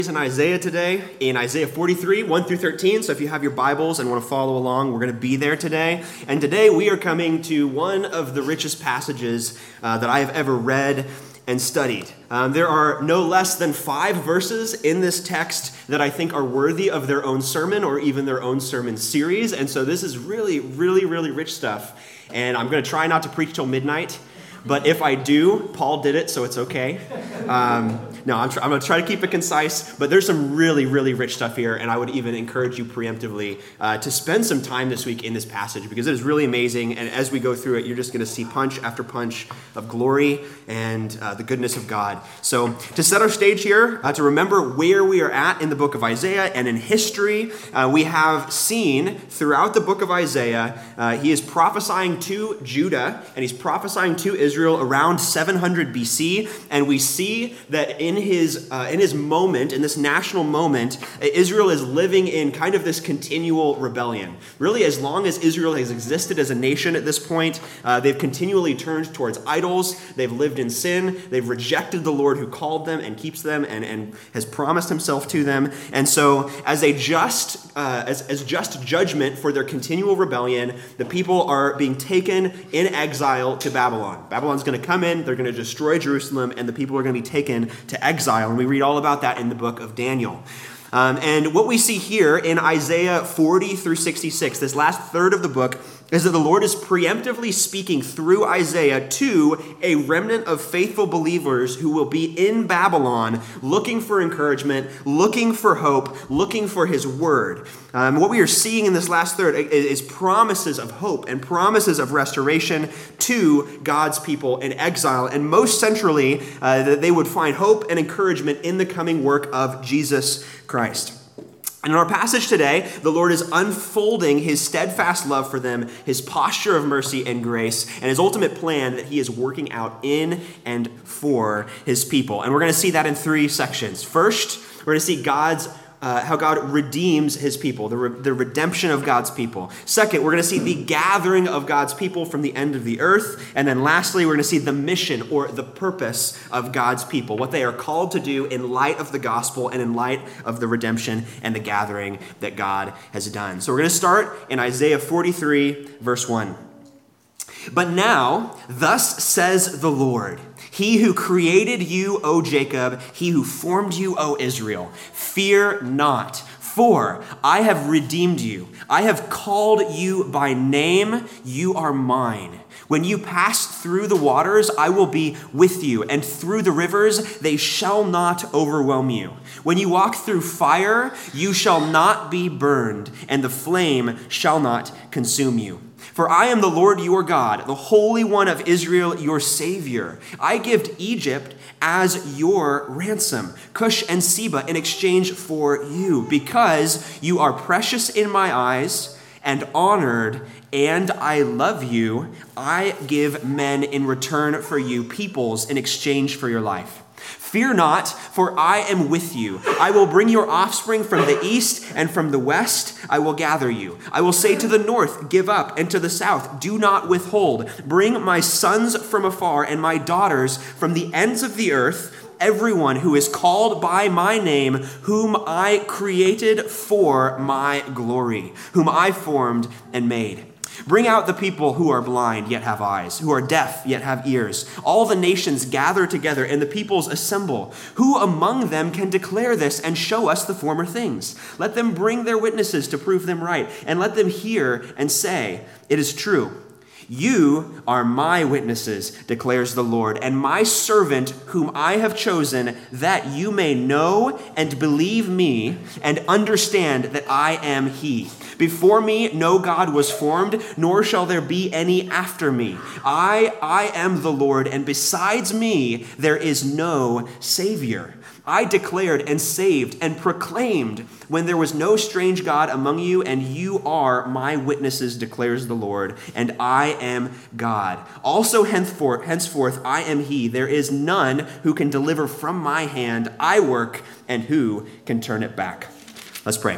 In Isaiah today, in Isaiah 43, 1 through 13. So if you have your Bibles and want to follow along, we're going to be there today. And today we are coming to one of the richest passages that I have ever read and studied. There are no less than 5 verses in this text that I think are worthy of their own sermon or even their own sermon series. And so this is really rich stuff. And I'm going to try not to preach till midnight. But if I do, Paul did it, so it's okay. No, I'm going to try to keep it concise, but there's some really rich stuff here, and I would even encourage you preemptively to spend some time this week in this passage, because it is really amazing, and as we go through it, you're just going to see punch after punch of glory and the goodness of God. So to set our stage here, to remember where we are at in the book of Isaiah and in history, we have seen throughout the book of Isaiah, he is prophesying to Judah, and he's prophesying to Israel around 700 BC, and we see that in his moment, in this national moment, Israel is living in kind of this continual rebellion. Really, as long as Israel has existed as a nation at this point, they've continually turned towards idols, they've lived in sin, they've rejected the Lord who called them and keeps them and has promised himself to them. And so as a just judgment for their continual rebellion, the people are being taken in exile to Babylon. Babylon's going to come in, they're going to destroy Jerusalem, and the people are going to be taken to exile. And we read all about that in the book of Daniel. And what we see here in Isaiah 40 through 66, this last third of the book, is that the Lord is preemptively speaking through Isaiah to a remnant of faithful believers who will be in Babylon looking for encouragement, looking for hope, looking for his word. What we are seeing in this last third is promises of hope and promises of restoration to God's people in exile, and most centrally, that they would find hope and encouragement in the coming work of Jesus Christ. And in our passage today, the Lord is unfolding his steadfast love for them, his posture of mercy and grace, and his ultimate plan that he is working out in and for his people. And we're going to see that in 3 sections. First, we're going to see how God redeems his people, the redemption of God's people. Second, we're going to see the gathering of God's people from the end of the earth. And then lastly, we're going to see the mission or the purpose of God's people, what they are called to do in light of the gospel and in light of the redemption and the gathering that God has done. So we're going to start in Isaiah 43, verse 1. But now, thus says the Lord, he who created you, O Jacob, he who formed you, O Israel, fear not, for I have redeemed you. I have called you by name. You are mine. When you pass through the waters, I will be with you, and through the rivers, they shall not overwhelm you. When you walk through fire, you shall not be burned, and the flame shall not consume you. For I am the Lord your God, the Holy One of Israel, your Savior. I give Egypt as your ransom, Cush and Seba in exchange for you, because you are precious in my eyes and honored, and I love you. I give men in return for you, peoples in exchange for your life. Fear not, for I am with you. I will bring your offspring from the east, and from the west I will gather you. I will say to the north, give up, and to the south, do not withhold. Bring my sons from afar and my daughters from the ends of the earth, everyone who is called by my name, whom I created for my glory, whom I formed and made. Bring out the people who are blind yet have eyes, who are deaf yet have ears. All the nations gather together and the peoples assemble. Who among them can declare this and show us the former things? Let them bring their witnesses to prove them right, and let them hear and say, it is true. You are my witnesses, declares the Lord, and my servant whom I have chosen, that you may know and believe me and understand that I am he. Before me no God was formed, nor shall there be any after me. I am the Lord, and besides me there is no Savior. I declared and saved and proclaimed when there was no strange God among you, and you are my witnesses, declares the Lord, and I am God. Also henceforth I am he. There is none who can deliver from my hand. I work, and who can turn it back? Let's pray.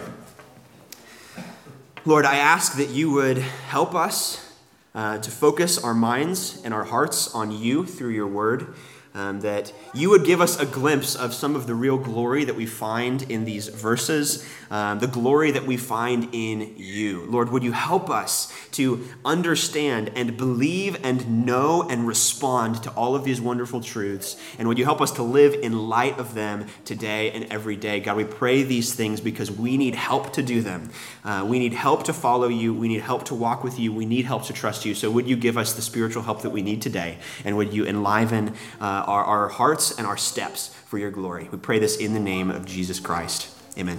Lord, I ask that you would help us to focus our minds and our hearts on you through your word. that you would give us a glimpse of some of the real glory that we find in these verses, the glory that we find in you. Lord, would you help us to understand and believe and know and respond to all of these wonderful truths, and would you help us to live in light of them today and every day. God, we pray these things because we need help to do them. We need help to follow you. We need help to walk with you. We need help to trust you. So would you give us the spiritual help that we need today, and would you enliven our hearts and our steps for your glory. We pray this in the name of Jesus Christ. Amen.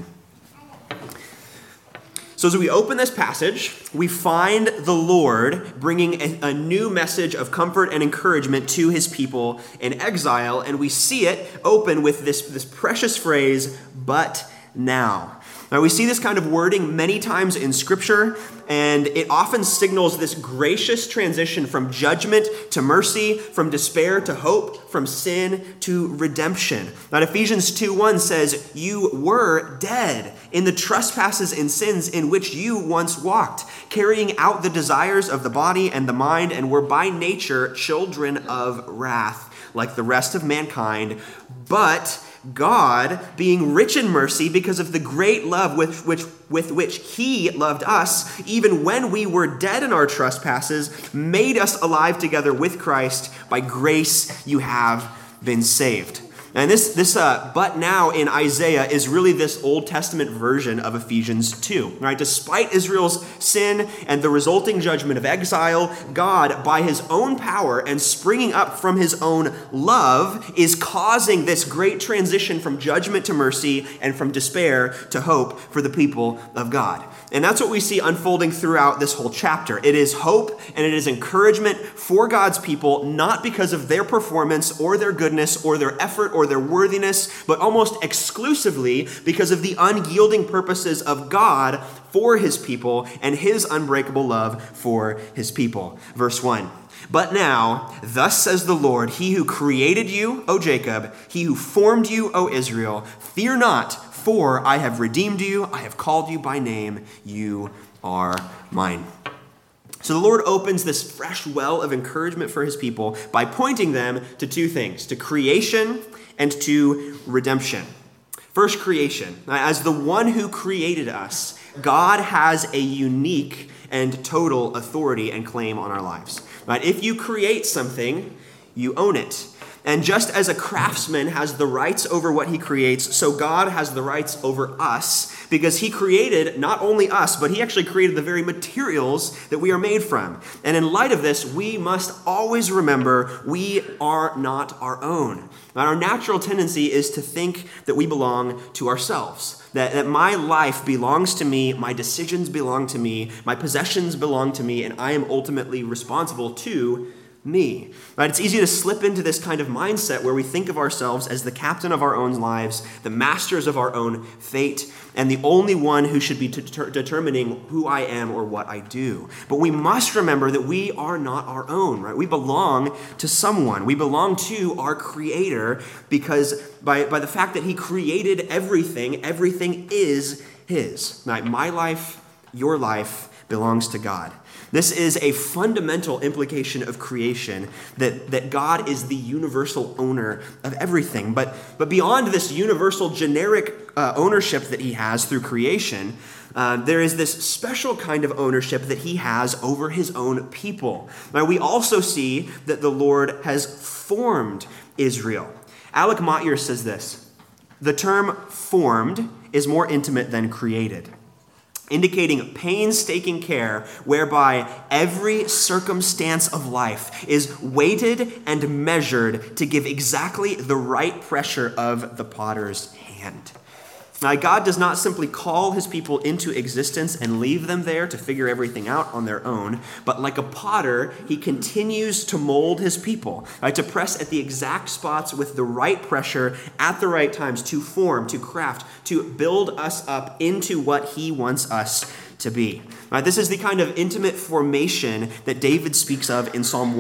So as we open this passage, we find the Lord bringing a new message of comfort and encouragement to his people in exile, and we see it open with this precious phrase, "but now." Now, we see this kind of wording many times in Scripture, and it often signals this gracious transition from judgment to mercy, from despair to hope, from sin to redemption. Now, Ephesians 2:1 says, "You were dead in the trespasses and sins in which you once walked, carrying out the desires of the body and the mind, and were by nature children of wrath, like the rest of mankind. But God, being rich in mercy because of the great love with which he loved us, even when we were dead in our trespasses, made us alive together with Christ. By grace you have been saved." And this "but now" in Isaiah is really this Old Testament version of Ephesians 2. Right? Despite Israel's sin and the resulting judgment of exile, God, by his own power and springing up from his own love, is causing this great transition from judgment to mercy and from despair to hope for the people of God. And that's what we see unfolding throughout this whole chapter. It is hope and it is encouragement for God's people, not because of their performance or their goodness or their effort or their worthiness, but almost exclusively because of the unyielding purposes of God for his people and his unbreakable love for his people. Verse 1. "But now, thus says the Lord, he who created you, O Jacob, he who formed you, O Israel, fear not, for I have redeemed you, I have called you by name, you are mine." So the Lord opens this fresh well of encouragement for his people by pointing them to two things, to creation and to redemption. First, creation. As the one who created us, God has a unique and total authority and claim on our lives. Right? If you create something, you own it. And just as a craftsman has the rights over what he creates, so God has the rights over us, because he created not only us, but he actually created the very materials that we are made from. And in light of this, we must always remember we are not our own. Now, our natural tendency is to think that we belong to ourselves, that my life belongs to me, my decisions belong to me, my possessions belong to me, and I am ultimately responsible to me. Right? It's easy to slip into this kind of mindset where we think of ourselves as the captain of our own lives, the masters of our own fate, and the only one who should be determining who I am or what I do. But we must remember that we are not our own, right? We belong to someone. We belong to our Creator, because by the fact that he created everything, everything is his. Right? My life, your life belongs to God. This is a fundamental implication of creation, that God is the universal owner of everything. But beyond this universal generic ownership that he has through creation, there is this special kind of ownership that he has over his own people. Now, we also see that the Lord has formed Israel. Alec Motyer says this: "The term formed is more intimate than created, indicating painstaking care whereby every circumstance of life is weighted and measured to give exactly the right pressure of the potter's hand." Now, God does not simply call his people into existence and leave them there to figure everything out on their own, but like a potter, he continues to mold his people, right, to press at the exact spots with the right pressure at the right times, to form, to craft, to build us up into what he wants us to be. Right, this is the kind of intimate formation that David speaks of in Psalm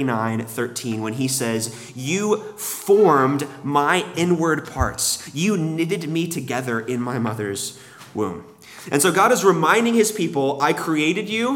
139:13 when he says, "You formed my inward parts. You knitted me together in my mother's womb." And so God is reminding his people, I created you,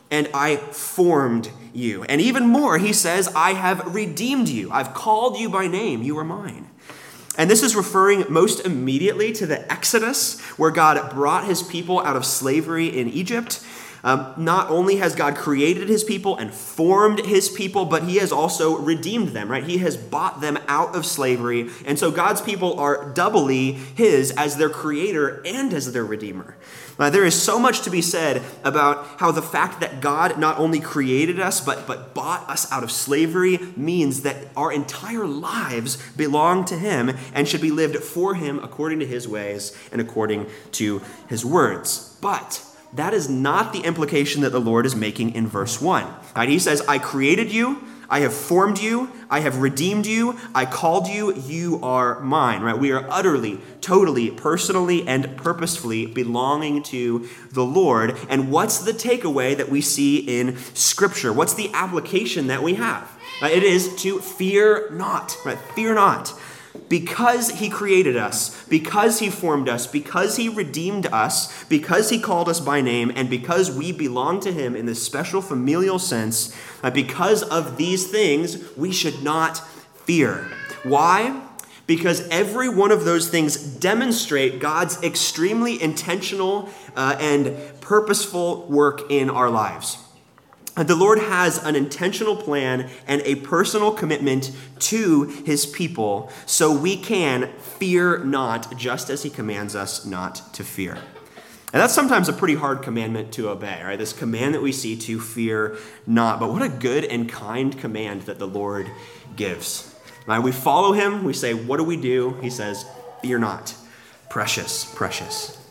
and I formed you. And even more, he says, I have redeemed you. I've called you by name. You are mine. And this is referring most immediately to the Exodus, where God brought his people out of slavery in Egypt. Not only has God created his people and formed his people, but he has also redeemed them, right? He has bought them out of slavery. And so God's people are doubly his as their creator and as their redeemer. There is so much to be said about how the fact that God not only created us, but bought us out of slavery means that our entire lives belong to him and should be lived for him according to his ways and according to his words. But that is not the implication that the Lord is making in verse 1. Right? He says, I created you, I have formed you, I have redeemed you, I called you, you are mine. Right? We are utterly, totally, personally, and purposefully belonging to the Lord. And what's the takeaway that we see in Scripture? What's the application that we have? It is to fear not. Right? Fear not. Because he created us, because he formed us, because he redeemed us, because he called us by name, and because we belong to him in this special familial sense, because of these things, we should not fear. Why? Because every one of those things demonstrate God's extremely intentional and purposeful work in our lives. The Lord has an intentional plan and a personal commitment to his people, so we can fear not, just as he commands us not to fear. And that's sometimes a pretty hard commandment to obey, right? This command that we see to fear not. But what a good and kind command that the Lord gives. Right? We follow him, we say, what do? He says, fear not. Precious, precious.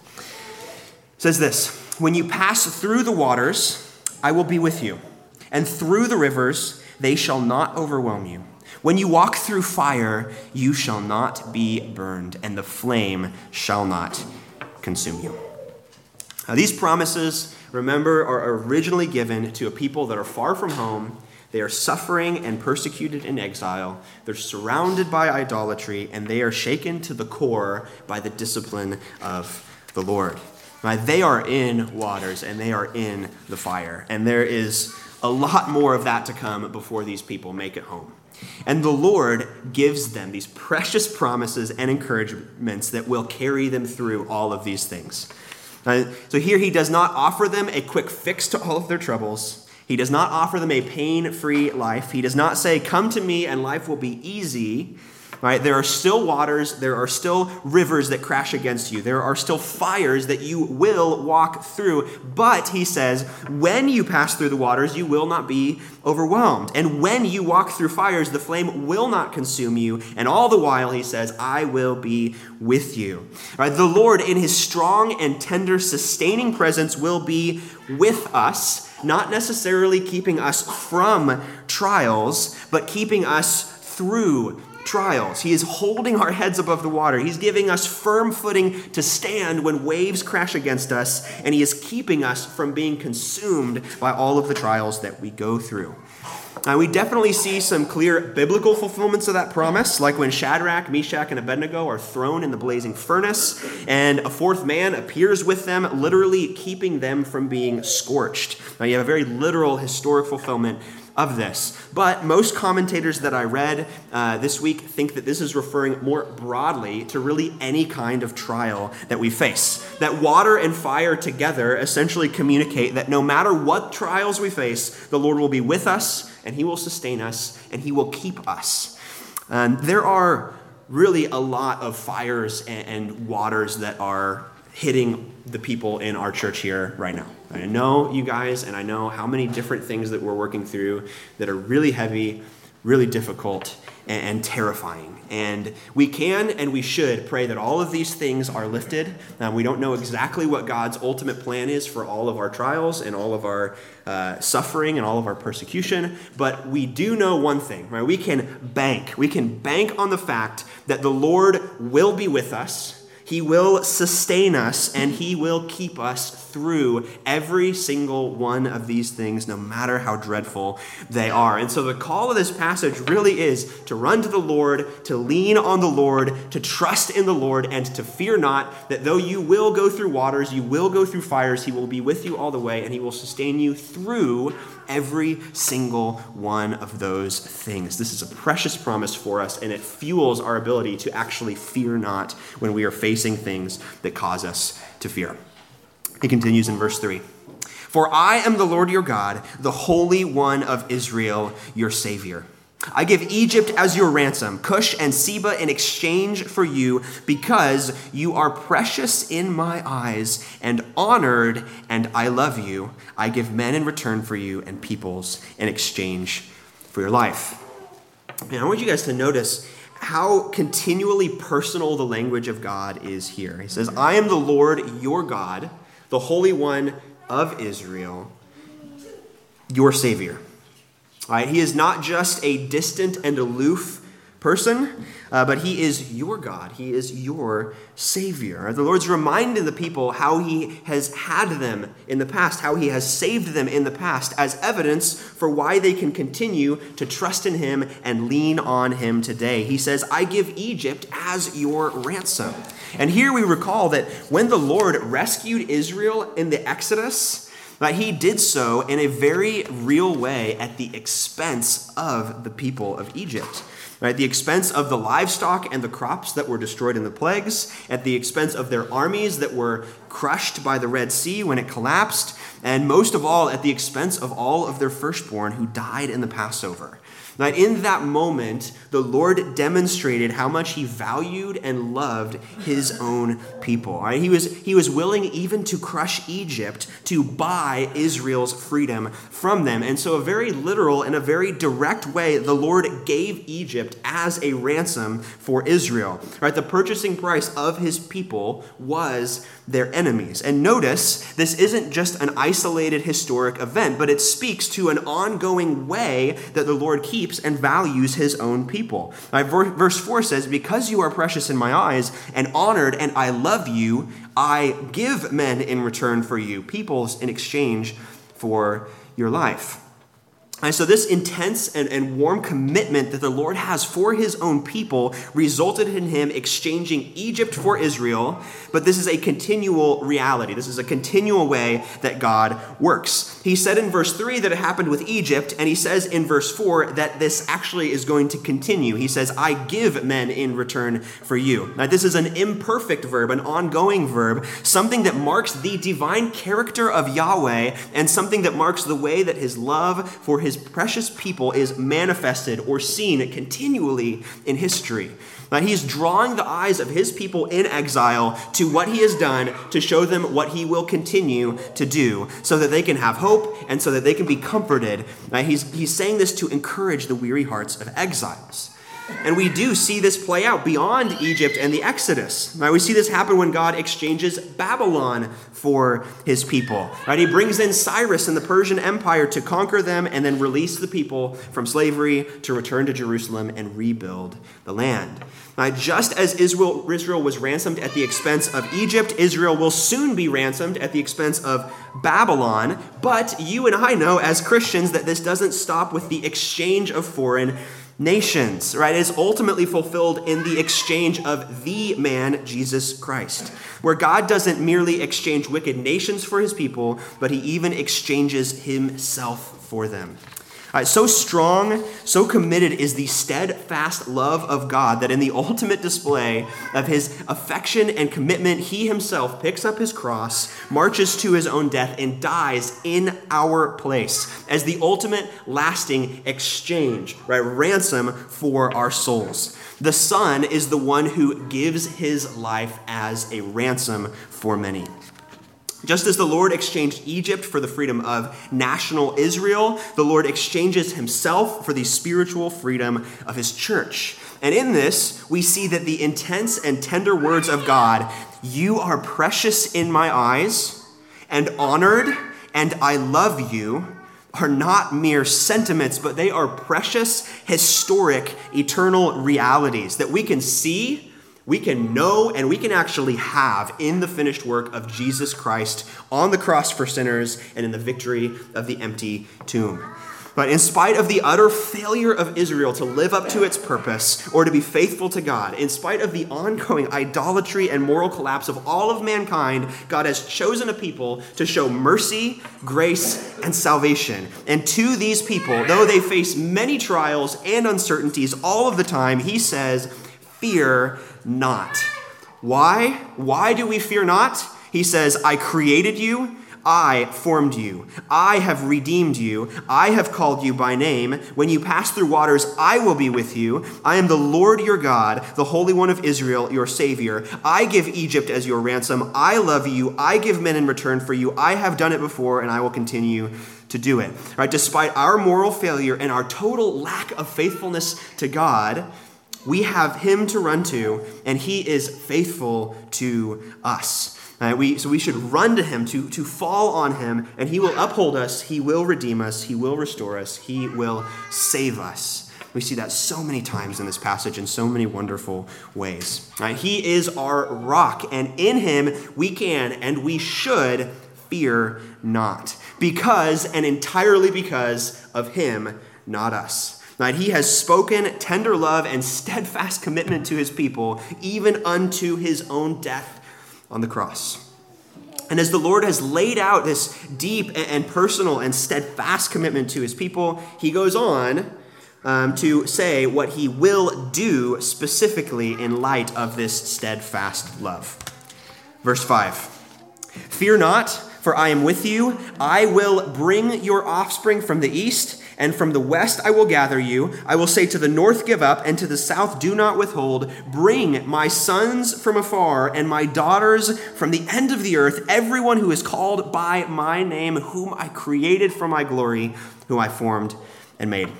It says this, when you pass through the waters, I will be with you, and through the rivers, they shall not overwhelm you. When you walk through fire, you shall not be burned, and the flame shall not consume you. Now, these promises, remember, are originally given to a people that are far from home. They are suffering and persecuted in exile. They're surrounded by idolatry, and they are shaken to the core by the discipline of the Lord. Right? They are in waters and they are in the fire. And there is a lot more of that to come before these people make it home. And the Lord gives them these precious promises and encouragements that will carry them through all of these things. So here he does not offer them a quick fix to all of their troubles. He does not offer them a pain-free life. He does not say, come to me and life will be easy. Right? There are still waters, there are still rivers that crash against you. There are still fires that you will walk through. But, he says, when you pass through the waters, you will not be overwhelmed. And when you walk through fires, the flame will not consume you. And all the while, he says, I will be with you. Right? The Lord, in his strong and tender, sustaining presence, will be with us, not necessarily keeping us from trials, but keeping us through trials. He is holding our heads above the water. He's giving us firm footing to stand when waves crash against us, and he is keeping us from being consumed by all of the trials that we go through. We definitely see some clear biblical fulfillments of that promise, like when Shadrach, Meshach, and Abednego are thrown in the blazing furnace, and a fourth man appears with them, literally keeping them from being scorched. Now, you have a very literal historic fulfillment of this. But most commentators that I read this week think that this is referring more broadly to really any kind of trial that we face. That water and fire together essentially communicate that no matter what trials we face, the Lord will be with us, and he will sustain us, and he will keep us. There are really a lot of fires and waters that are hitting the people in our church here right now. I know you guys, and I know how many different things that we're working through that are really heavy, really difficult, and terrifying. And we can and we should pray that all of these things are lifted. We don't know exactly what God's ultimate plan is for all of our trials and all of our suffering and all of our persecution, but we do know one thing, right? We can bank on the fact that the Lord will be with us. He will sustain us, and he will keep us through every single one of these things, no matter how dreadful they are. And so the call of this passage really is to run to the Lord, to lean on the Lord, to trust in the Lord, and to fear not that though you will go through waters, you will go through fires, he will be with you all the way, and he will sustain you through every single one of those things. This is a precious promise for us, and it fuels our ability to actually fear not when we are facing things that cause us to fear. He continues in verse 3. For I am the Lord your God, the Holy One of Israel, your Savior. I give Egypt as your ransom, Cush and Seba in exchange for you, because you are precious in my eyes and honored, and I love you. I give men in return for you and peoples in exchange for your life. And I want you guys to notice how continually personal the language of God is here. He says, I am the Lord your God, the Holy One of Israel, your Savior. All right, he is not just a distant and aloof person, but he is your God. He is your Savior. The Lord's reminding the people how he has had them in the past, how he has saved them in the past, as evidence for why they can continue to trust in him and lean on him today. He says, I give Egypt as your ransom. And here we recall that when the Lord rescued Israel in the Exodus, he did so in a very real way at the expense of the people of Egypt. Right, the expense of the livestock and the crops that were destroyed in the plagues, at the expense of their armies that were crushed by the Red Sea when it collapsed, and most of all, at the expense of all of their firstborn who died in the Passover. Now, in that moment, the Lord demonstrated how much he valued and loved his own people. Right? He was willing even to crush Egypt to buy Israel's freedom from them. And so a very literal and a very direct way, the Lord gave Egypt as a ransom for Israel. Right? The purchasing price of his people was their enemies. And notice, this isn't just an isolated historic event, but it speaks to an ongoing way that the Lord keeps and values his own people. Right, verse 4 says, because you are precious in my eyes and honored, and I love you, I give men in return for you, peoples in exchange for your life. And so this intense and warm commitment that the Lord has for his own people resulted in him exchanging Egypt for Israel, but this is a continual reality. This is a continual way that God works. He said in verse 3 that it happened with Egypt, and he says in verse 4 that this actually is going to continue. He says, I give men in return for you. Now, this is an imperfect verb, an ongoing verb, something that marks the divine character of Yahweh, and something that marks the way that his love for his precious people is manifested or seen continually in history. Now, he's drawing the eyes of his people in exile to what he has done to show them what he will continue to do so that they can have hope and so that they can be comforted. Now, he's saying this to encourage the weary hearts of exiles. And we do see this play out beyond Egypt and the Exodus. Right? We see this happen when God exchanges Babylon for his people. Right? He brings in Cyrus and the Persian Empire to conquer them and then release the people from slavery to return to Jerusalem and rebuild the land. Now, just as Israel was ransomed at the expense of Egypt, Israel will soon be ransomed at the expense of Babylon. But you and I know as Christians that this doesn't stop with the exchange of foreign nations, right? It is ultimately fulfilled in the exchange of the man, Jesus Christ, where God doesn't merely exchange wicked nations for his people, but he even exchanges himself for them. So strong, so committed is the steadfast love of God that in the ultimate display of his affection and commitment, he himself picks up his cross, marches to his own death, and dies in our place as the ultimate lasting exchange, right? Ransom for our souls. The Son is the one who gives his life as a ransom for many. Just as the Lord exchanged Egypt for the freedom of national Israel, the Lord exchanges himself for the spiritual freedom of his church. And in this, we see that the intense and tender words of God, you are precious in my eyes and honored, and I love you, are not mere sentiments, but they are precious, historic, eternal realities that we can see, we can know and we can actually have in the finished work of Jesus Christ on the cross for sinners and in the victory of the empty tomb. But in spite of the utter failure of Israel to live up to its purpose or to be faithful to God, in spite of the ongoing idolatry and moral collapse of all of mankind, God has chosen a people to show mercy, grace, and salvation. And to these people, though they face many trials and uncertainties all of the time, he says, fear not. Why? Why do we fear not? He says, I created you. I formed you. I have redeemed you. I have called you by name. When you pass through waters, I will be with you. I am the Lord your God, the Holy One of Israel, your Savior. I give Egypt as your ransom. I love you. I give men in return for you. I have done it before, and I will continue to do it. Right? Despite our moral failure and our total lack of faithfulness to God, we have him to run to, and he is faithful to us. So we should run to him, to fall on him, and he will uphold us, he will redeem us, he will restore us, he will save us. We see that so many times in this passage in so many wonderful ways. Right? He is our rock, and in him we can and we should fear not, because and entirely because of him, not us. Right? He has spoken tender love and steadfast commitment to his people, even unto his own death on the cross. And as the Lord has laid out this deep and personal and steadfast commitment to his people, he goes on to say what he will do specifically in light of this steadfast love. Verse 5, fear not, for I am with you. I will bring your offspring from the east, and from the west I will gather you. I will say to the north, give up, and to the south, do not withhold. Bring my sons from afar and my daughters from the end of the earth, everyone who is called by my name, whom I created for my glory, whom I formed and made.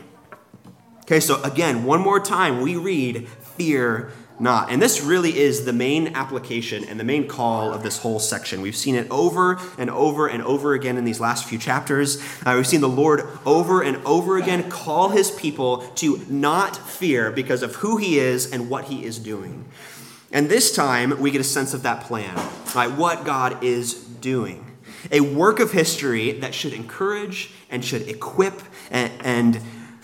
Okay, so again, one more time, we read, fear not. And this really is the main application and the main call of this whole section. We've seen it over and over and over again in these last few chapters. We've seen the Lord over and over again call his people to not fear because of who he is and what he is doing. And this time, we get a sense of that plan, right? What God is doing. A work of history that should encourage and should equip and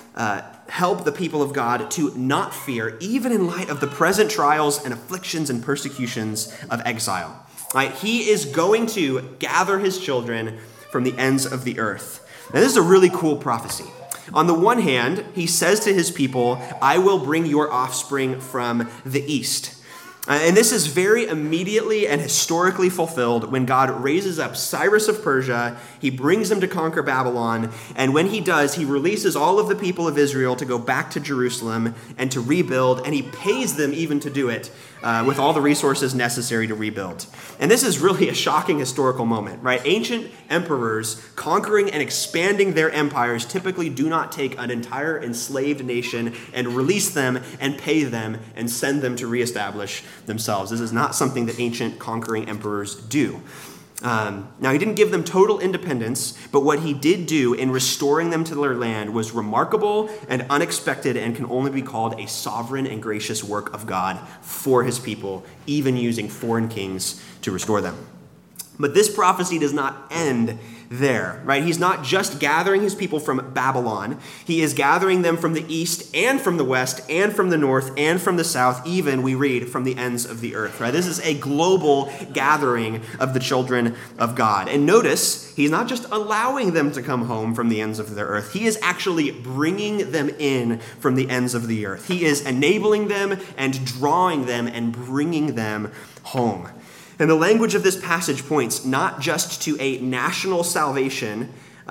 help the people of God to not fear, even in light of the present trials and afflictions and persecutions of exile. Right? He is going to gather his children from the ends of the earth. Now, this is a really cool prophecy. On the one hand, he says to his people, I will bring your offspring from the east. And this is very immediately and historically fulfilled when God raises up Cyrus of Persia. He brings him to conquer Babylon. And when he does, he releases all of the people of Israel to go back to Jerusalem and to rebuild. And he pays them even to do it with all the resources necessary to rebuild. And this is really a shocking historical moment, right? Ancient emperors conquering and expanding their empires typically do not take an entire enslaved nation and release them and pay them and send them to reestablish themselves. This is not something that ancient conquering emperors do. Now, he didn't give them total independence, but what he did do in restoring them to their land was remarkable and unexpected and can only be called a sovereign and gracious work of God for his people, even using foreign kings to restore them. But this prophecy does not end there, right? He's not just gathering his people from Babylon. He is gathering them from the east and from the west and from the north and from the south, even, we read, from the ends of the earth, right? This is a global gathering of the children of God. And notice, he's not just allowing them to come home from the ends of the earth. He is actually bringing them in from the ends of the earth. He is enabling them and drawing them and bringing them home. And the language of this passage points not just to a national salvation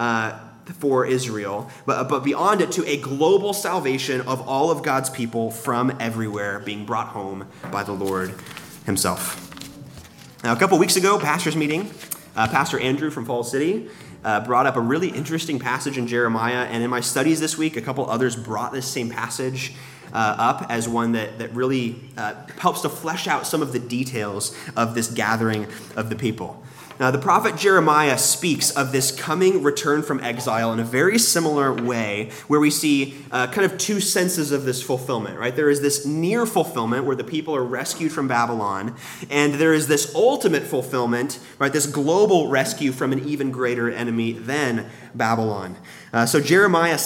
for Israel, but beyond it to a global salvation of all of God's people from everywhere being brought home by the Lord himself. Now, a couple weeks ago, pastor's meeting, Pastor Andrew from Falls City brought up a really interesting passage in Jeremiah, and in my studies this week, a couple others brought this same passage up as one that really helps to flesh out some of the details of this gathering of the people. The prophet Jeremiah speaks of this coming return from exile in a very similar way, where we see kind of two senses of this fulfillment, right? There is this near fulfillment where the people are rescued from Babylon, and there is this ultimate fulfillment, right? This global rescue from an even greater enemy than Babylon. So Jeremiah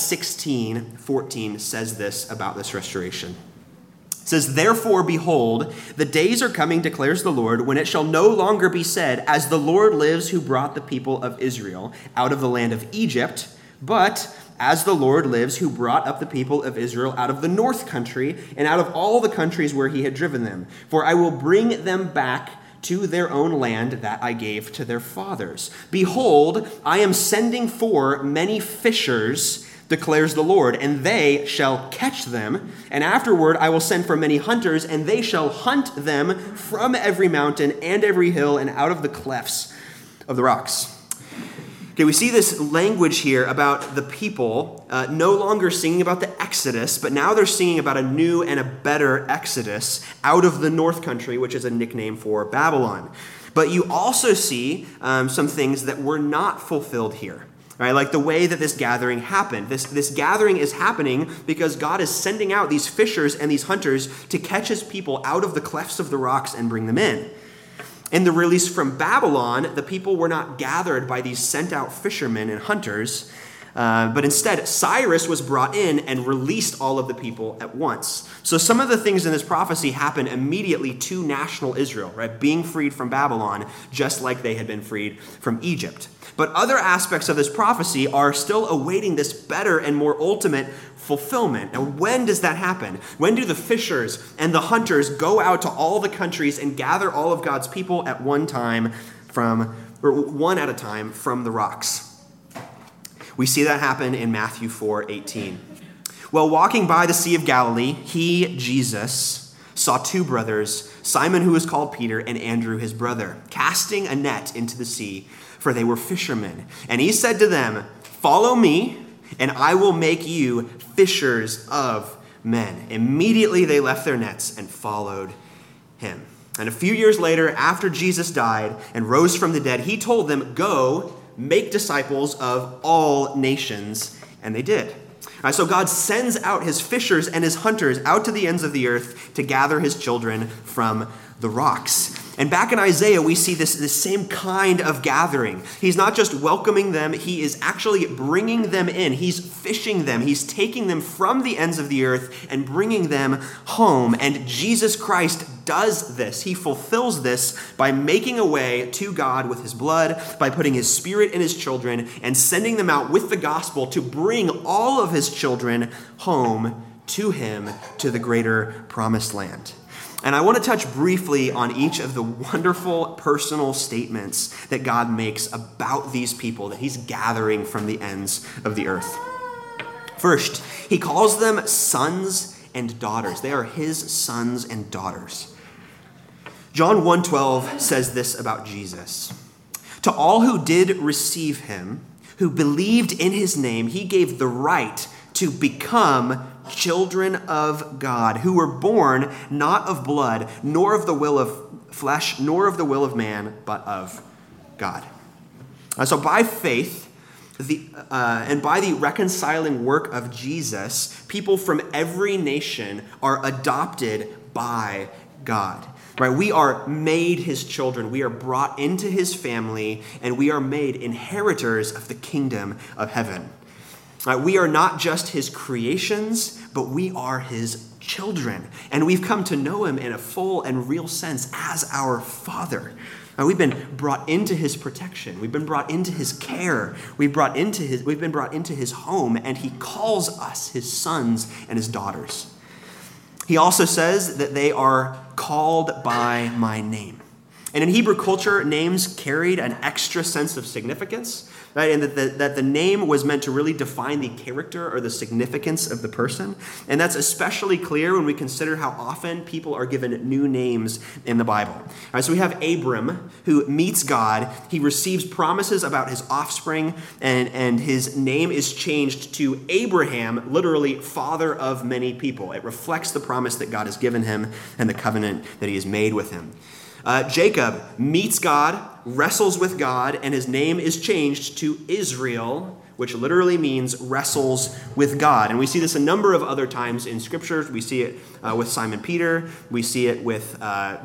16:14 says this about this restoration. It says, "Therefore, behold, the days are coming, declares the Lord, when it shall no longer be said, as the Lord lives who brought the people of Israel out of the land of Egypt, but as the Lord lives who brought up the people of Israel out of the north country and out of all the countries where he had driven them. For I will bring them back to their own land that I gave to their fathers. Behold, I am sending for many fishers, declares the Lord, and they shall catch them. And afterward I will send for many hunters, and they shall hunt them from every mountain and every hill and out of the clefts of the rocks." Okay, we see this language here about the people no longer singing about the Exodus, but now they're singing about a new and a better Exodus out of the north country, which is a nickname for Babylon. But you also see some things that were not fulfilled here. Right, like the way that this gathering happened. This gathering is happening because God is sending out these fishers and these hunters to catch his people out of the clefts of the rocks and bring them in. In the release from Babylon, the people were not gathered by these sent out fishermen and hunters, but instead Cyrus was brought in and released all of the people at once. So some of the things in this prophecy happen immediately to national Israel, right, being freed from Babylon, just like they had been freed from Egypt. But other aspects of this prophecy are still awaiting this better and more ultimate fulfillment. Now, when does that happen? When do the fishers and the hunters go out to all the countries and gather all of God's people at one time one at a time from the rocks? We see that happen in Matthew 4:18. "While walking by the Sea of Galilee, he, Jesus, saw two brothers, Simon who is called Peter and Andrew his brother, casting a net into the sea, for they were fishermen. And he said to them, 'Follow me, and I will make you fishers of men.' Immediately they left their nets and followed him." And a few years later, after Jesus died and rose from the dead, he told them, "Go, make disciples of all nations," and they did. So God sends out his fishers and his hunters out to the ends of the earth to gather his children from the rocks. And back in Isaiah, we see this same kind of gathering. He's not just welcoming them, he is actually bringing them in. He's fishing them. He's taking them from the ends of the earth and bringing them home. And Jesus Christ does this. He fulfills this by making a way to God with his blood, by putting his spirit in his children and sending them out with the gospel to bring all of his children home to him, to the greater promised land. And I want to touch briefly on each of the wonderful personal statements that God makes about these people that he's gathering from the ends of the earth. First, he calls them sons and daughters. They are his sons and daughters. John 1:12 says this about Jesus. "To all who did receive him, who believed in his name, he gave the right to become children of God, who were born not of blood, nor of the will of flesh, nor of the will of man, but of God." So by faith, and by the reconciling work of Jesus, people from every nation are adopted by God. Right? We are made his children. We are brought into his family, and we are made inheritors of the kingdom of heaven. We are not just his creations, but we are his children. And we've come to know him in a full and real sense as our Father. We've been brought into his protection. We've been brought into his care. We've been brought into his home, and he calls us his sons and his daughters. He also says that they are called by my name. And in Hebrew culture, names carried an extra sense of significance, right? And that the name was meant to really define the character or the significance of the person. And that's especially clear when we consider how often people are given new names in the Bible. All right, so we have Abram, who meets God. He receives promises about his offspring, and his name is changed to Abraham, literally father of many people. It reflects the promise that God has given him and the covenant that he has made with him. Jacob meets God, wrestles with God, and his name is changed to Israel, which literally means wrestles with God. And we see this a number of other times in Scripture. We see it with Simon Peter. We see it with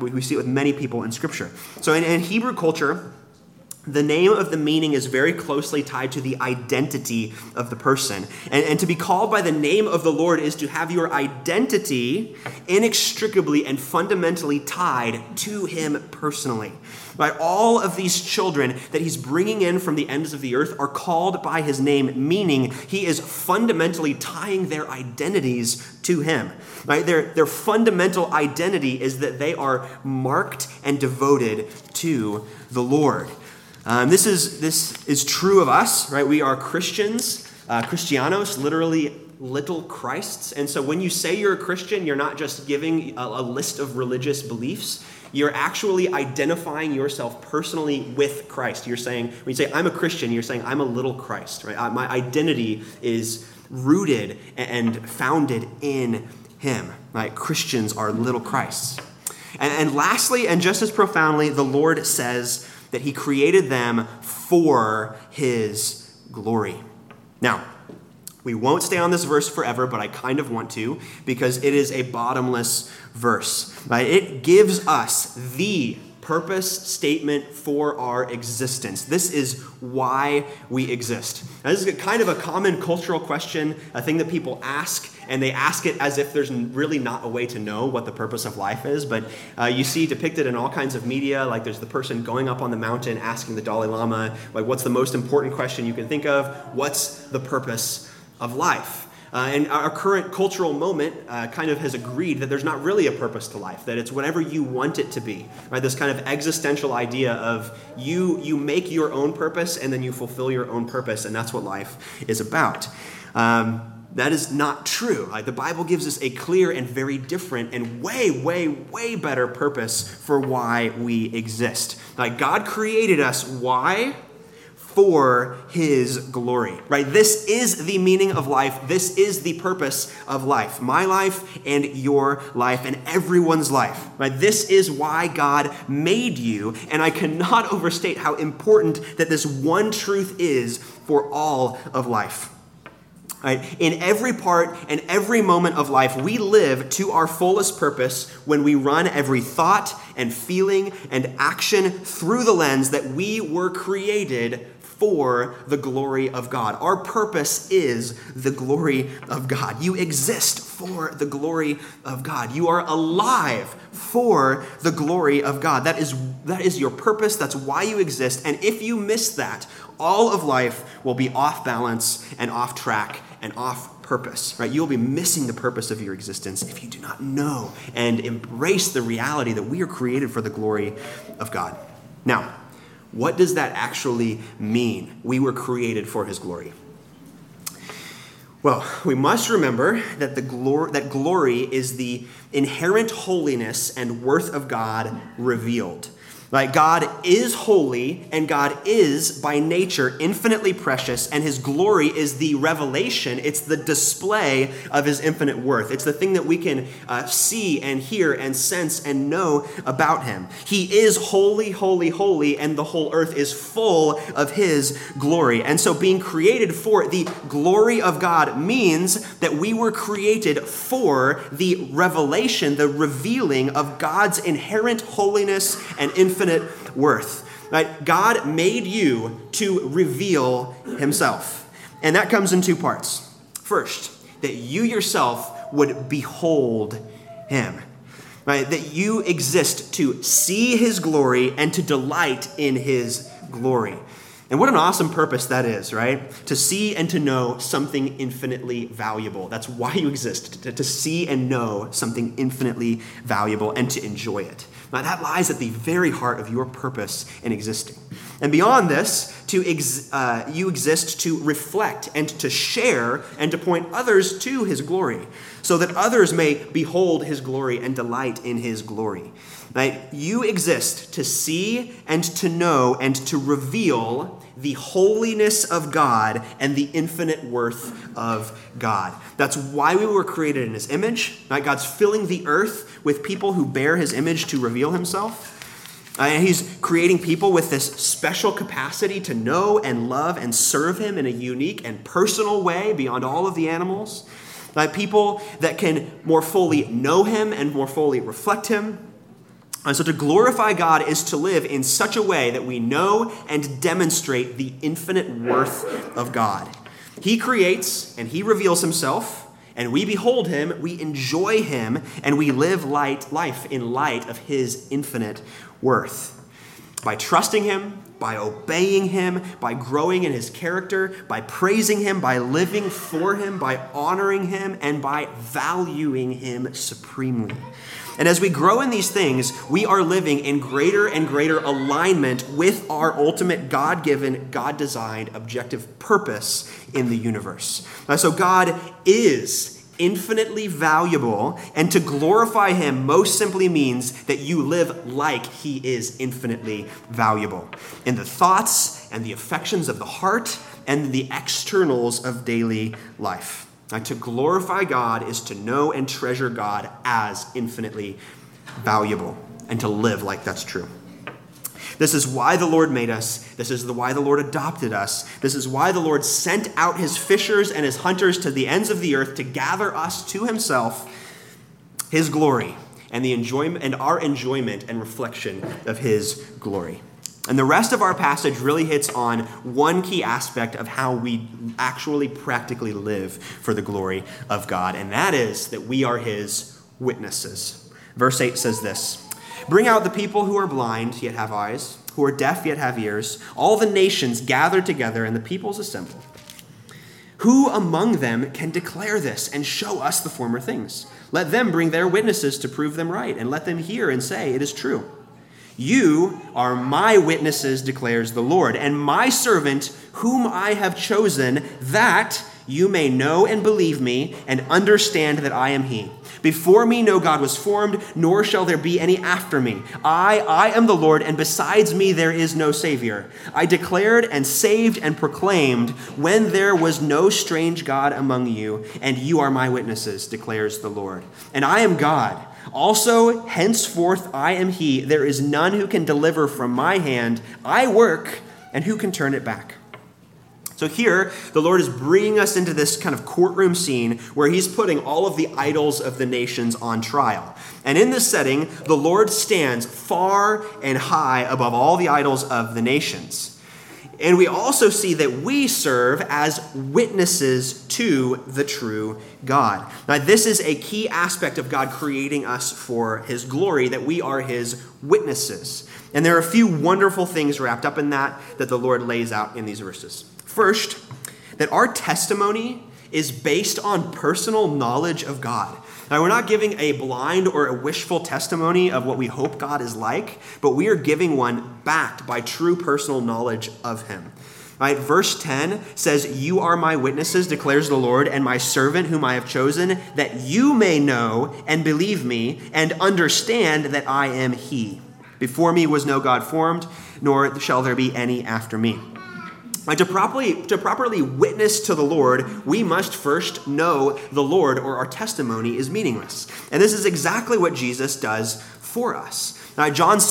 many people in Scripture. So in Hebrew culture, the name of the meaning is very closely tied to the identity of the person. And to be called by the name of the Lord is to have your identity inextricably and fundamentally tied to him personally. Right? All of these children that he's bringing in from the ends of the earth are called by his name, meaning he is fundamentally tying their identities to him. Right? Their fundamental identity is that they are marked and devoted to the Lord. This is true of us, right? We are Christians, Christianos, literally little Christs. And so when you say you're a Christian, you're not just giving a list of religious beliefs. You're actually identifying yourself personally with Christ. You're saying, when you say I'm a Christian, you're saying I'm a little Christ, right? My identity is rooted and founded in him. Right? Christians are little Christs. And lastly, and just as profoundly, the Lord says that he created them for his glory. Now, we won't stay on this verse forever, but I kind of want to because it is a bottomless verse. Right? It gives us the purpose statement for our existence. This is why we exist. Now, this is kind of a common cultural question, a thing that people ask, and they ask it as if there's really not a way to know what the purpose of life is. But you see depicted in all kinds of media, like there's the person going up on the mountain asking the Dalai Lama, like, what's the most important question you can think of? What's the purpose of life? And our current cultural moment kind of has agreed that there's not really a purpose to life, that it's whatever you want it to be, right? This kind of existential idea of you make your own purpose and then you fulfill your own purpose, and that's what life is about. That is not true. The Bible gives us a clear and very different and way, way, way better purpose for why we exist. God created us. Why? For his glory, right? This is the meaning of life. This is the purpose of life. My life and your life and everyone's life, right? This is why God made you, and I cannot overstate how important that this one truth is for all of life. Right? In every part and every moment of life, we live to our fullest purpose when we run every thought and feeling and action through the lens that we were created for the glory of God. Our purpose is the glory of God. You exist for the glory of God. You are alive for the glory of God. That is your purpose. That's why you exist. And if you miss that, all of life will be off balance and off track and off purpose, right? You'll be missing the purpose of your existence if you do not know and embrace the reality that we are created for the glory of God. Now, what does that actually mean? We were created for his glory. Well, we must remember that that glory is the inherent holiness and worth of God revealed. Right? God is holy, and God is, by nature, infinitely precious, and his glory is the revelation. It's the display of his infinite worth. It's the thing that we can see and hear and sense and know about him. He is holy, holy, holy, and the whole earth is full of his glory. And so being created for the glory of God means that we were created for the revelation, the revealing of God's inherent holiness and infinite worth. Right? God made you to reveal himself. And that comes in two parts. First, that you yourself would behold him. Right? That you exist to see his glory and to delight in his glory. And what an awesome purpose that is, right? To see and to know something infinitely valuable. That's why you exist, to see and know something infinitely valuable and to enjoy it. Now, that lies at the very heart of your purpose in existing. And beyond this, you exist to reflect and to share and to point others to his glory, so that others may behold his glory and delight in his glory. Right? You exist to see and to know and to reveal the holiness of God and the infinite worth of God. That's why we were created in his image. Right? God's filling the earth with people who bear his image to reveal himself. He's creating people with this special capacity to know and love and serve him in a unique and personal way beyond all of the animals. People that can more fully know him and more fully reflect him. And so to glorify God is to live in such a way that we know and demonstrate the infinite worth of God. He creates and he reveals himself, and we behold him, we enjoy him, and we live life in light of his infinite worth. By trusting him, by obeying him, by growing in his character, by praising him, by living for him, by honoring him, and by valuing him supremely. And as we grow in these things, we are living in greater and greater alignment with our ultimate God-given, God-designed objective purpose in the universe. So God is infinitely valuable, and to glorify him most simply means that you live like he is infinitely valuable in the thoughts and the affections of the heart and the externals of daily life. To glorify God is to know and treasure God as infinitely valuable and to live like that's true. This is why the Lord made us. This is why the Lord adopted us. This is why the Lord sent out his fishers and his hunters to the ends of the earth to gather us to himself, his glory, and our enjoyment and reflection of his glory. And the rest of our passage really hits on one key aspect of how we actually practically live for the glory of God, and that is that we are his witnesses. Verse 8 says this: "Bring out the people who are blind yet have eyes, who are deaf yet have ears. All the nations gather together and the peoples assemble. Who among them can declare this and show us the former things? Let them bring their witnesses to prove them right, and let them hear and say, 'It is true.' You are my witnesses, declares the Lord, and my servant whom I have chosen, that you may know and believe me and understand that I am he. Before me no God was formed, nor shall there be any after me. I am the Lord, and besides me there is no Savior. I declared and saved and proclaimed when there was no strange God among you, and you are my witnesses, declares the Lord. And I am God. Also, henceforth I am he. There is none who can deliver from my hand. I work, and who can turn it back?" So here, the Lord is bringing us into this kind of courtroom scene where he's putting all of the idols of the nations on trial. And in this setting, the Lord stands far and high above all the idols of the nations. And we also see that we serve as witnesses to the true God. Now, this is a key aspect of God creating us for his glory, that we are his witnesses. And there are a few wonderful things wrapped up in that the Lord lays out in these verses. First, that our testimony is based on personal knowledge of God. Now, we're not giving a blind or a wishful testimony of what we hope God is like, but we are giving one backed by true personal knowledge of him. Right? Verse 10 says, "You are my witnesses, declares the Lord, and my servant whom I have chosen, that you may know and believe me and understand that I am he. Before me was no God formed, nor shall there be any after me." To properly witness to the Lord, we must first know the Lord, or our testimony is meaningless. And this is exactly what Jesus does for us. Now, in John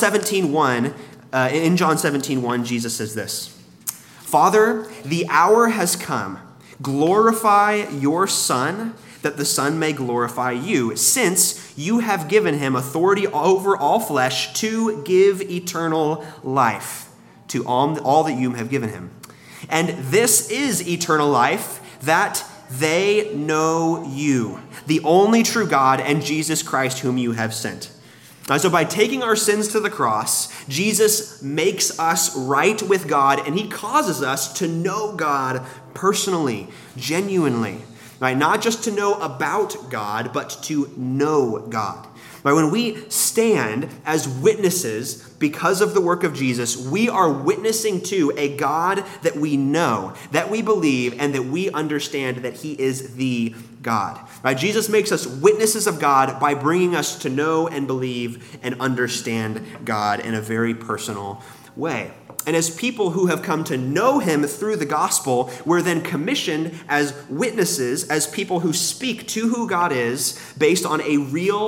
17:1, Jesus says this: "Father, the hour has come. Glorify your Son, that the Son may glorify you, since you have given him authority over all flesh to give eternal life to all that you have given him. And this is eternal life, that they know you, the only true God, and Jesus Christ whom you have sent." So by taking our sins to the cross, Jesus makes us right with God, and he causes us to know God personally, genuinely. Right? Not just to know about God, but to know God. Right? When we stand as witnesses because of the work of Jesus, we are witnessing to a God that we know, that we believe, and that we understand that he is the God. Right? Jesus makes us witnesses of God by bringing us to know and believe and understand God in a very personal way. And as people who have come to know him through the gospel, we're then commissioned as witnesses, as people who speak to who God is based on a real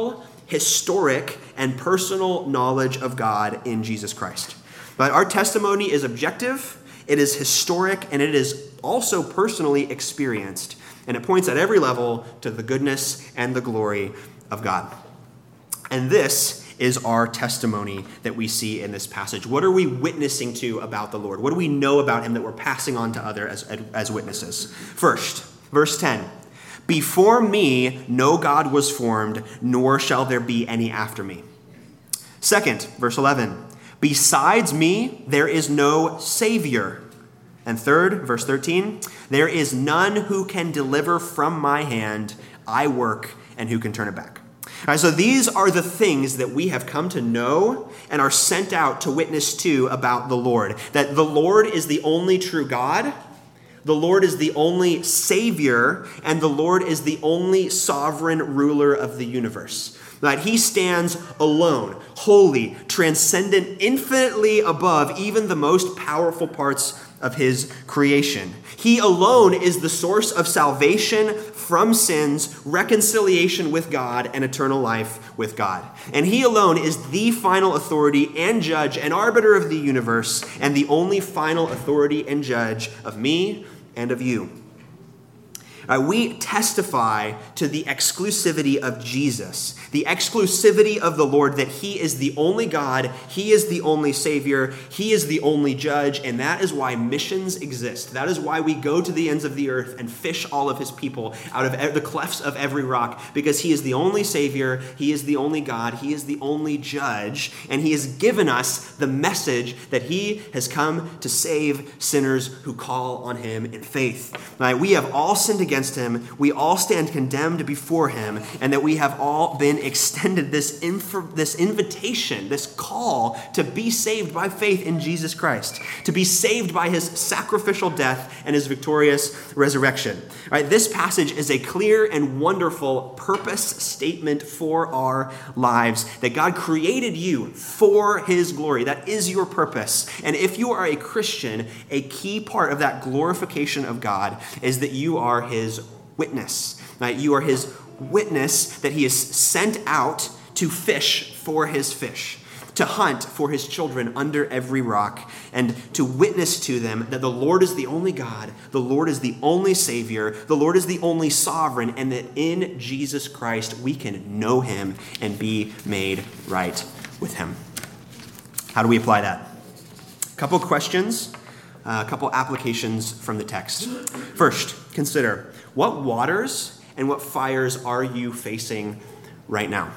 historic and personal knowledge of God in Jesus Christ. But our testimony is objective, it is historic, and it is also personally experienced. And it points at every level to the goodness and the glory of God. And this is our testimony that we see in this passage. What are we witnessing to about the Lord? What do we know about him that we're passing on to others as witnesses? First, verse 10. Before me, no God was formed, nor shall there be any after me. Second, verse 11. Besides me, there is no Savior. And third, verse 13. There is none who can deliver from my hand. I work, and who can turn it back? All right, so these are the things that we have come to know and are sent out to witness to about the Lord. That the Lord is the only true God, the Lord is the only Savior, and the Lord is the only sovereign ruler of the universe. That he stands alone, holy, transcendent, infinitely above even the most powerful parts of his creation. He alone is the source of salvation from sins, reconciliation with God, and eternal life with God. And he alone is the final authority and judge and arbiter of the universe, and the only final authority and judge of me and of you. We testify to the exclusivity of Jesus, the exclusivity of the Lord, that he is the only God, he is the only Savior, he is the only judge, and that is why missions exist. That is why we go to the ends of the earth and fish all of his people out of the clefts of every rock, because he is the only Savior, he is the only God, he is the only judge, and he has given us the message that he has come to save sinners who call on him in faith. We have all sinned against him, we all stand condemned before him, and that we have all been extended this invitation, this call to be saved by faith in Jesus Christ, to be saved by his sacrificial death and his victorious resurrection. All right, this passage is a clear and wonderful purpose statement for our lives, that God created you for his glory. That is your purpose. And if you are a Christian, a key part of that glorification of God is that you are his witness. You are his witness that he is sent out to fish for his fish, to hunt for his children under every rock, and to witness to them that the Lord is the only God, the Lord is the only Savior, the Lord is the only sovereign, and that in Jesus Christ we can know him and be made right with him. How do we apply that? A couple questions, a couple applications from the text. First, consider, what waters and what fires are you facing right now?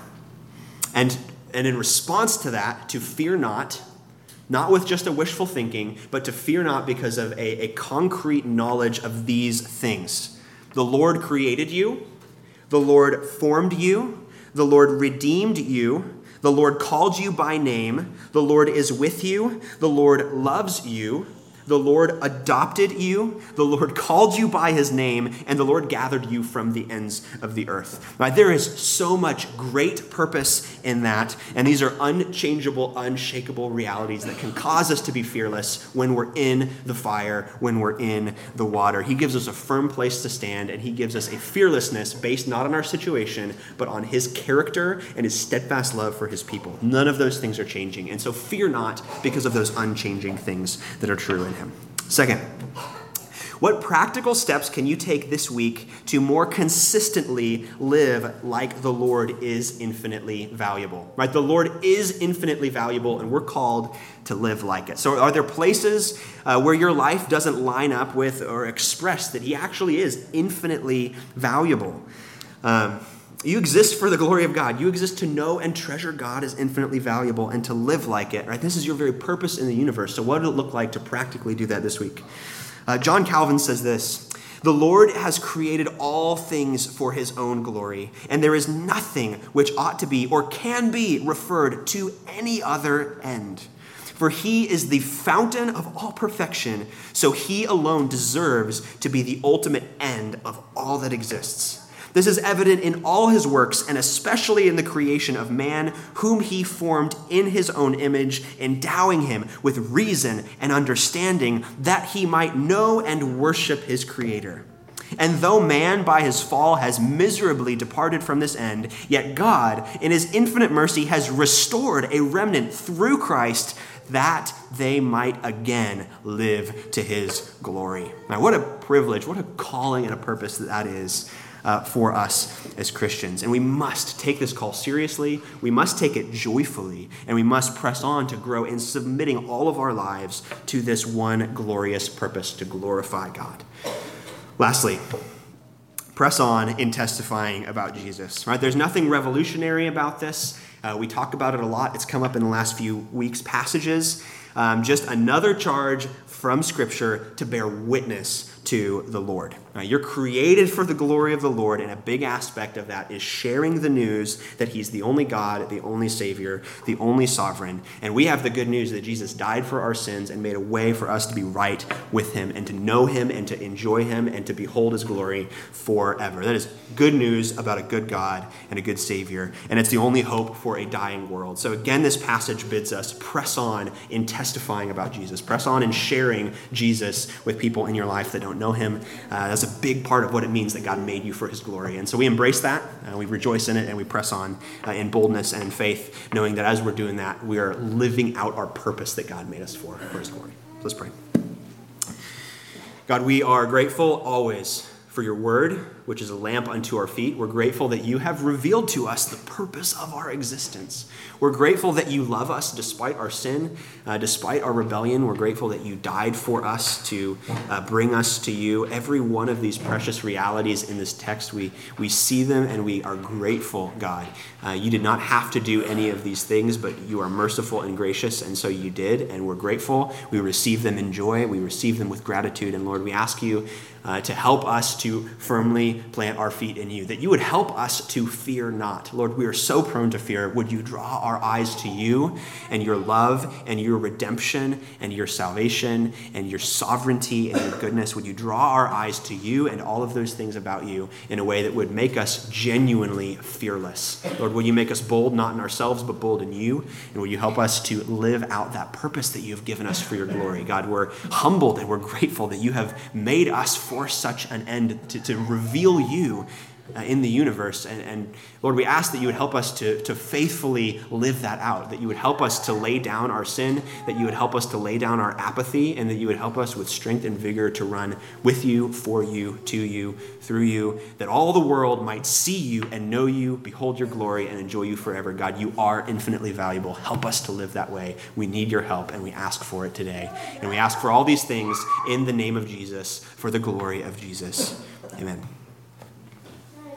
And in response to that, to fear not with just a wishful thinking, but to fear not because of a concrete knowledge of these things. The Lord created you. The Lord formed you. The Lord redeemed you. The Lord called you by name. The Lord is with you. The Lord loves you. The Lord adopted you, the Lord called you by his name, and the Lord gathered you from the ends of the earth. Right, there is so much great purpose in that, and these are unchangeable, unshakable realities that can cause us to be fearless when we're in the fire, when we're in the water. He gives us a firm place to stand, and he gives us a fearlessness based not on our situation, but on his character and his steadfast love for his people. None of those things are changing, and so fear not because of those unchanging things that are true in him. Second, what practical steps can you take this week to more consistently live like the Lord is infinitely valuable? Right? The Lord is infinitely valuable, and we're called to live like it. So are there places where your life doesn't line up with or express that he actually is infinitely valuable? You exist for the glory of God. You exist to know and treasure God as infinitely valuable and to live like it. Right? This is your very purpose in the universe. So what would it look like to practically do that this week? John Calvin says this: the Lord has created all things for his own glory, and there is nothing which ought to be or can be referred to any other end. For he is the fountain of all perfection, so he alone deserves to be the ultimate end of all that exists. This is evident in all his works, and especially in the creation of man, whom he formed in his own image, endowing him with reason and understanding, that he might know and worship his Creator. And though man by his fall has miserably departed from this end, yet God, in his infinite mercy, has restored a remnant through Christ that they might again live to his glory. Now, what a privilege, what a calling and a purpose that is for us as Christians. And we must take this call seriously, we must take it joyfully, and we must press on to grow in submitting all of our lives to this one glorious purpose, to glorify God. Lastly, press on in testifying about Jesus. Right? There's nothing revolutionary about this. We talk about it a lot. It's come up in the last few weeks' passages. Just another charge from Scripture to bear witness to the Lord. You're created for the glory of the Lord, and a big aspect of that is sharing the news that he's the only God, the only Savior, the only sovereign. And we have the good news that Jesus died for our sins and made a way for us to be right with him and to know him and to enjoy him and to behold his glory forever. That is good news about a good God and a good Savior, and it's the only hope for a dying world. So again, this passage bids us press on in testifying about Jesus. Press on in sharing Jesus with people in your life that don't know him. That's a big part of what it means that God made you for his glory. And so we embrace that, we rejoice in it, and we press on in boldness and in faith, knowing that as we're doing that, we are living out our purpose that God made us for his glory. Let's pray. God, we are grateful always for your word, which is a lamp unto our feet. We're grateful that you have revealed to us the purpose of our existence. We're grateful that you love us despite our sin, despite our rebellion. We're grateful that you died for us to bring us to you. Every one of these precious realities in this text, we see them and we are grateful, God. You did not have to do any of these things, but you are merciful and gracious, and so you did, and we're grateful. We receive them in joy. We receive them with gratitude, and Lord, we ask you to help us to firmly plant our feet in you, that you would help us to fear not. Lord, we are so prone to fear. Would you draw our eyes to you and your love and your redemption and your salvation and your sovereignty and your goodness? Would you draw our eyes to you and all of those things about you in a way that would make us genuinely fearless? Lord, will you make us bold, not in ourselves, but bold in you? And will you help us to live out that purpose that you have given us for your glory? God, we're humbled and we're grateful that you have made us for such an end, to reveal you in the universe. And Lord, we ask that you would help us to faithfully live that out, that you would help us to lay down our sin, that you would help us to lay down our apathy, and that you would help us with strength and vigor to run with you, for you, to you, through you, that all the world might see you and know you, behold your glory, and enjoy you forever. God, you are infinitely valuable. Help us to live that way. We need your help, and we ask for it today. And we ask for all these things in the name of Jesus, for the glory of Jesus. Amen.